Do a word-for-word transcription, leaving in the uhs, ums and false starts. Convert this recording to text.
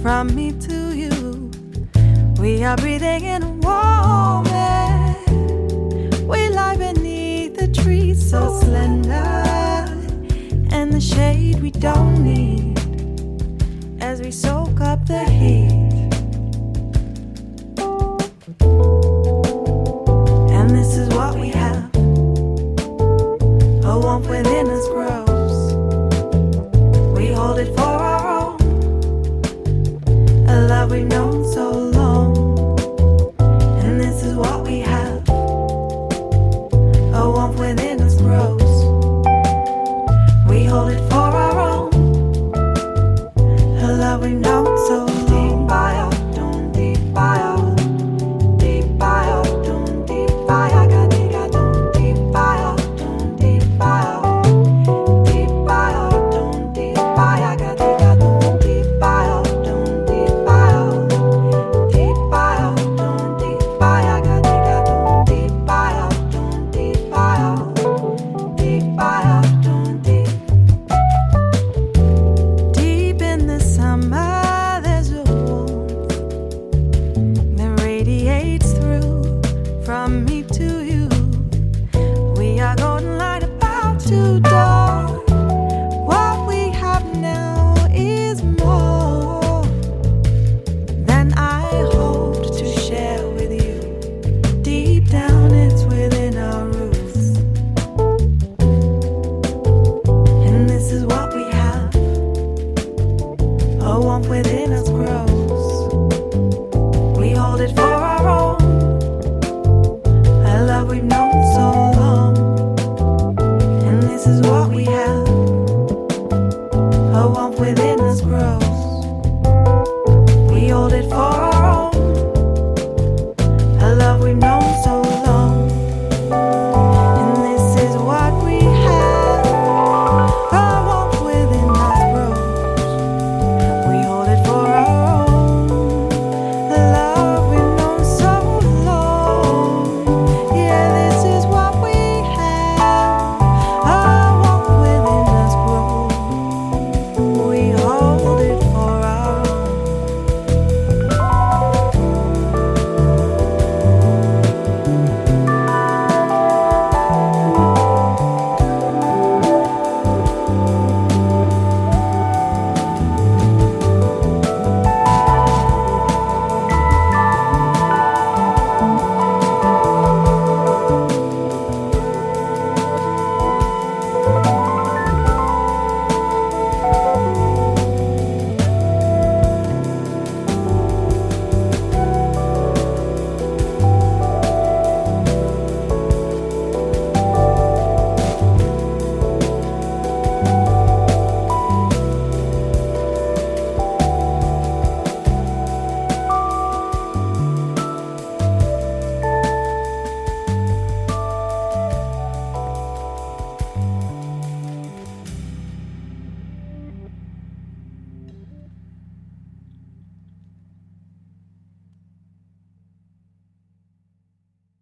from me to you. We are breathing in a warm air. We lie beneath the trees so slender, and the shade we don't need as we soak up the heat. And this is what we have. A warmth within us grows. We hold it for our own. A love we've known so long. And this is what we have. A warmth within us grows. We hold it for our own. A love we've known so long. Deep by out, don't deep by out. Deep by out, don't deep by out. Got it, got don't deep by out, don't deep by out. Deep by out, don't deep by out. Got it, got don't deep by out, don't deep by out. Deep by out, don't deep by out. Got it, got don't deep by out, don't deep by out. Deep by out, don't deep. Deep in the summer, there's a warmth that radiates through from me to you. We are golden light about to dawn. What we have now is more than I hoped to share with you. Deep down, it's within our roots. And this is what we have. A warmth within us grows. We hold it for our own. A love we've known so long. And this is what we have.